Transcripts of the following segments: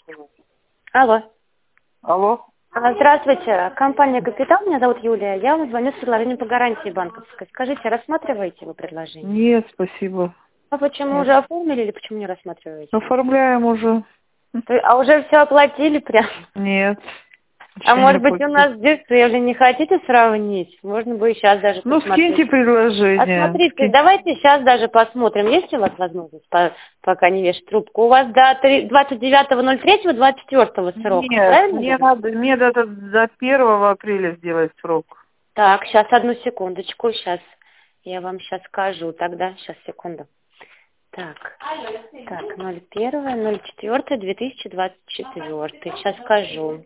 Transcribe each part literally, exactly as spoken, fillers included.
Алло. Алло. А, Здравствуйте, компания «Капитал», меня зовут Юлия. Я вам звоню с предложением по гарантии банковской. Скажите, рассматриваете вы предложение? Нет, спасибо. А почему, Нет. уже оформили или почему не рассматриваете? Оформляем уже. То- А уже все оплатили прям? Нет. А Еще не может быть у оплатили. нас дешевле, не хотите сравнить? Можно бы и сейчас даже Ну, посмотреть. скиньте А предложение. смотрите, Скиньте. давайте сейчас даже посмотрим. Есть у вас возможность, по- пока не вешать трубку? У вас до три- двадцать девятого ноль третьего двадцать четвёртого срок, Нет, правильно мне говорю? надо, мне надо до первого апреля сделать срок. Так, сейчас, одну секундочку, сейчас. Я вам сейчас скажу тогда. Сейчас, секунду. Так, так, ноль первое, ноль четвёртое, две тысячи двадцать четвёртый. Сейчас скажу.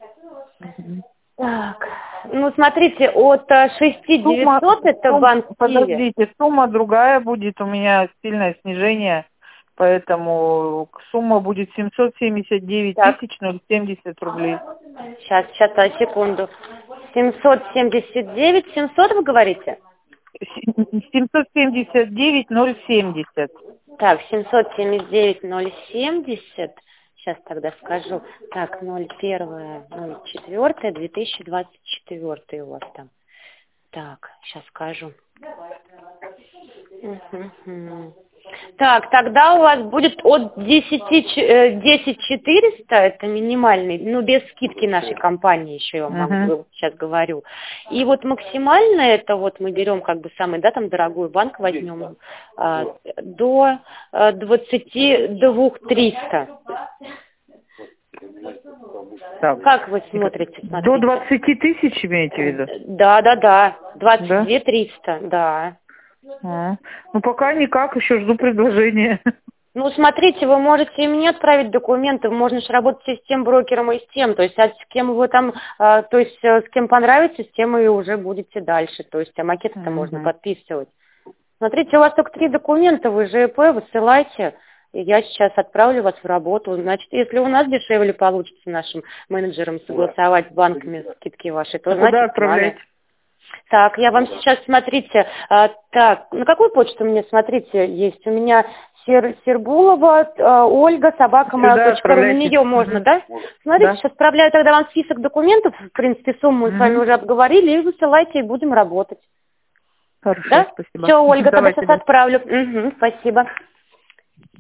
Так, ну смотрите, от э, шести Сумма, девятьсот это сумма, банк Киви. подождите, сумма другая будет, у меня сильное снижение, поэтому сумма будет семьсот семьдесят девять Так, тысяч ноль семьдесят рублей. сейчас, сейчас, а, секунду. семьсот семьдесят девять, семьсот вы говорите? семьсот семьдесят девять ноль семьдесят. Так, семьсот семьдесят девять ноль семьдесят. Сейчас тогда скажу. Так, ноль первое, ноль четвёртое, две тысячи двадцать четвёртый у вас там. Так, сейчас скажу. Мгм. Так, тогда у вас будет от десяти, ч- э, десять четыреста, это минимальный, ну, без скидки нашей компании еще, я вам Угу. могу- сейчас говорю. И вот максимально это вот мы берем как бы самый, да, там дорогой банк возьмем, а, до а, двадцати двух триста. Так. Как вы смотрите, До смотрите? двадцати тысяч имеете в виду? Да, да, да, двадцать Да? две триста, да. А. Ну, пока никак, еще жду предложения. Ну, смотрите, вы можете и мне отправить документы, можно же работать и с тем брокером, и с тем, то есть, а с кем вы там, а, то есть, э, с кем понравится, с тем и уже будете дальше, то есть, а макеты-то можно Угу. подписывать. Смотрите, у вас только три документа, вы ЖЭП высылайте, и я сейчас отправлю вас в работу. Значит, если у нас дешевле получится нашим менеджерам согласовать с банками скидки ваши, то А значит куда с нами. отправлять? Так, я вам сейчас, смотрите, а, так, на какую почту мне, смотрите, есть? У меня Сер, Сербулова, а, Ольга, собака mail Сюда точка ру, на отправляйте. нее можно, Угу. да? Смотрите, Да. сейчас отправляю тогда вам список документов, в принципе, сумму мы с вами Угу. уже обговорили, и высылайте, и будем работать. Хорошо, Да? спасибо. Все, Мгм, Ольга, тогда давайте, сейчас да. отправлю. Угу, спасибо.